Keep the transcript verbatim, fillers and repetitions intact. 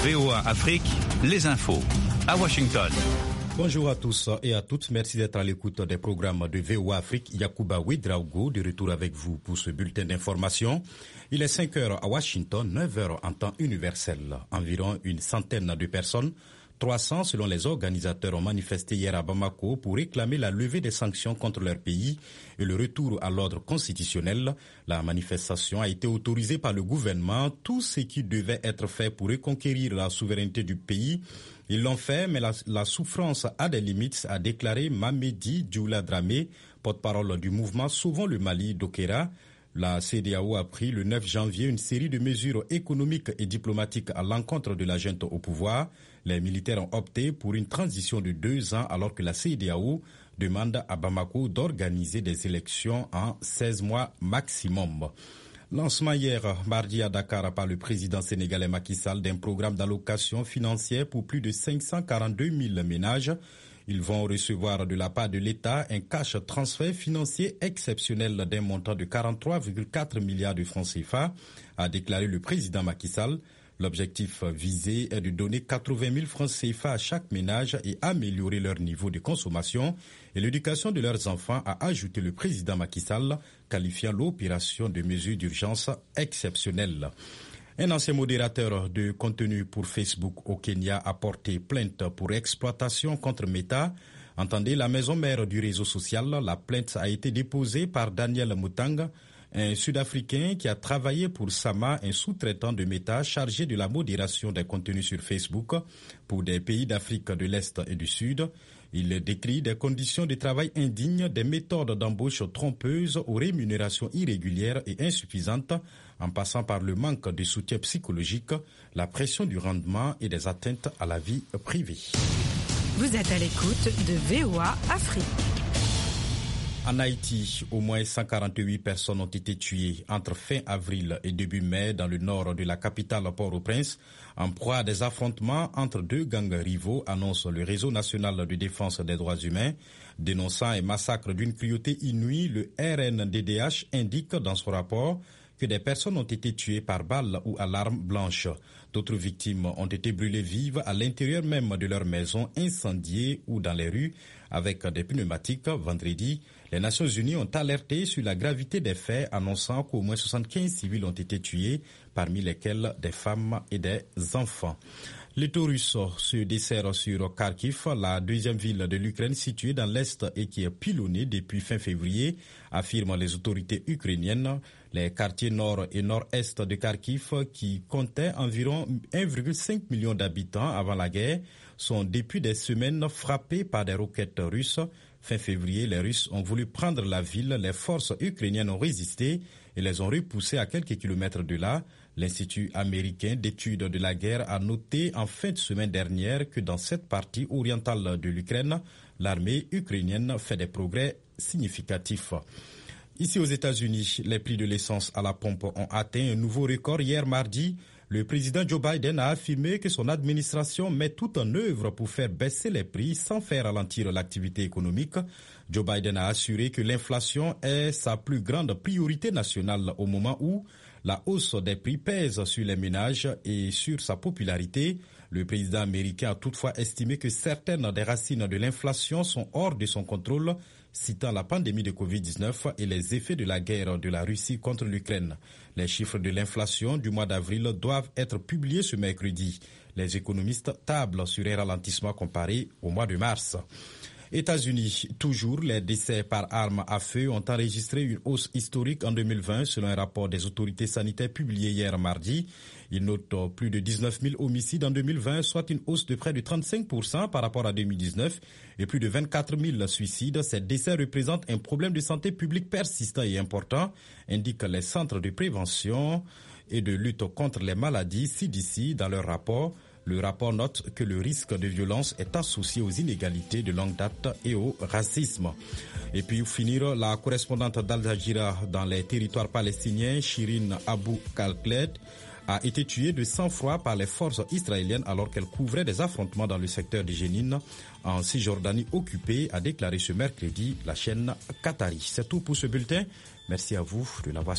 V O A Afrique, les infos à Washington. Bonjour à tous et à toutes. Merci d'être à l'écoute des programmes de V O A Afrique. Yacouba Ouedraogo de retour avec vous pour ce bulletin d'information. Il est cinq heures à Washington, neuf heures en temps universel. Environ une centaine de personnes, trois cents selon les organisateurs, ont manifesté hier à Bamako pour réclamer la levée des sanctions contre leur pays et le retour à l'ordre constitutionnel. La manifestation a été autorisée par le gouvernement. Tout ce qui devait être fait pour reconquérir la souveraineté du pays, ils l'ont fait, mais la, la souffrance a des limites, a déclaré Mamedi Dioula Dramé, porte-parole du mouvement Sauvons le Mali d'Okera. La C E D E A O a pris le neuf janvier une série de mesures économiques et diplomatiques à l'encontre de la junte au pouvoir. Les militaires ont opté pour une transition de deux ans alors que la C E D E A O demande à Bamako d'organiser des élections en seize mois maximum. Lancement hier, mardi à Dakar, par le président sénégalais Macky Sall d'un programme d'allocation financière pour plus de cinq cent quarante-deux mille ménages. Ils vont recevoir de la part de l'État un cash transfert financier exceptionnel d'un montant de quarante-trois virgule quatre milliards de francs C F A, a déclaré le président Macky Sall. L'objectif visé est de donner quatre-vingt mille francs C F A à chaque ménage et améliorer leur niveau de consommation et l'éducation de leurs enfants, a ajouté le président Macky Sall, qualifiant l'opération de mesure d'urgence exceptionnelle. Un ancien modérateur de contenu pour Facebook au Kenya a porté plainte pour exploitation contre Meta. Entendez, la maison mère du réseau social. La plainte a été déposée par Daniel Mutanga, un Sud-Africain qui a travaillé pour Sama, un sous-traitant de Meta chargé de la modération des contenus sur Facebook pour des pays d'Afrique de l'Est et du Sud. Il décrit des conditions de travail indignes, des méthodes d'embauche trompeuses aux rémunérations irrégulières et insuffisantes, en passant par le manque de soutien psychologique, la pression du rendement et des atteintes à la vie privée. Vous êtes à l'écoute de V O A Afrique. En Haïti, au moins cent quarante-huit personnes ont été tuées entre fin avril et début mai dans le nord de la capitale Port-au-Prince, en proie à des affrontements entre deux gangs rivaux, annonce le Réseau national de défense des droits humains. Dénonçant un massacre d'une cruauté inouïe, le R N D D H indique dans son rapport que des personnes ont été tuées par balles ou à l'arme blanche. D'autres victimes ont été brûlées vives à l'intérieur même de leur maison, incendiées ou dans les rues avec des pneumatiques. Vendredi, les Nations Unies ont alerté sur la gravité des faits, annonçant qu'au moins soixante-quinze civils ont été tués, parmi lesquels des femmes et des enfants. L'étau russe se dessert sur Kharkiv, la deuxième ville de l'Ukraine située dans l'Est et qui est pilonnée depuis fin février, affirment les autorités ukrainiennes. Les quartiers nord et nord-est de Kharkiv, qui comptaient environ un virgule cinq million d'habitants avant la guerre, sont depuis des semaines frappés par des roquettes russes. Fin février, les Russes ont voulu prendre la ville, les forces ukrainiennes ont résisté et les ont repoussés à quelques kilomètres de là. L'Institut américain d'études de la guerre a noté en fin de semaine dernière que dans cette partie orientale de l'Ukraine, l'armée ukrainienne fait des progrès significatifs. Ici aux États-Unis, les prix de l'essence à la pompe ont atteint un nouveau record hier mardi. Le président Joe Biden a affirmé que son administration met tout en œuvre pour faire baisser les prix sans faire ralentir l'activité économique. Joe Biden a assuré que l'inflation est sa plus grande priorité nationale au moment où la hausse des prix pèse sur les ménages et sur sa popularité. Le président américain a toutefois estimé que certaines des racines de l'inflation sont hors de son contrôle, citant la pandémie de covid dix-neuf et les effets de la guerre de la Russie contre l'Ukraine. Les chiffres de l'inflation du mois d'avril doivent être publiés ce mercredi. Les économistes tablent sur un ralentissement comparé au mois de mars. États-Unis, toujours, les décès par arme à feu ont enregistré une hausse historique en deux mille vingt selon un rapport des autorités sanitaires publié hier mardi. Il note plus de dix-neuf mille homicides en deux mille vingt, soit une hausse de près de trente-cinq pour cent par rapport à deux mille dix-neuf et plus de vingt-quatre mille suicides. Ces décès représentent un problème de santé publique persistant et important, indiquent les centres de prévention et de lutte contre les maladies C D C dans leur rapport. Le rapport note que le risque de violence est associé aux inégalités de longue date et au racisme. Et puis, pour finir, la correspondante d'Al Jazeera dans les territoires palestiniens, Shirin Abu Khaled, a été tuée de sang-froid par les forces israéliennes alors qu'elle couvrait des affrontements dans le secteur de Jénine en Cisjordanie occupée, a déclaré ce mercredi la chaîne Qatari. C'est tout pour ce bulletin. Merci à vous de l'avoir